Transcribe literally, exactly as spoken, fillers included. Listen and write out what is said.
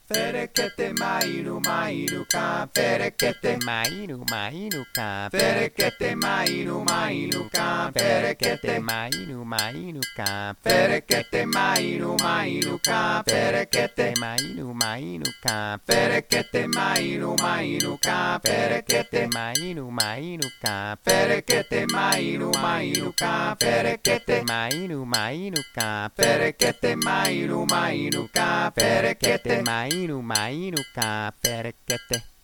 Ferekete mainu mainu ka ferekete mainu mainu ka Ferekete mainu mainu ka ferekete mainu mainu ka Ferekete mainu mainu ka ferekete mainu mainu ka Ferekete mainu mainu ka ferekete mainu mainu ka Ferekete mainu mainu ka ferekete mainu mainu ka Ferekete mainu mainu ka ferekete mainu mainu ka ferekete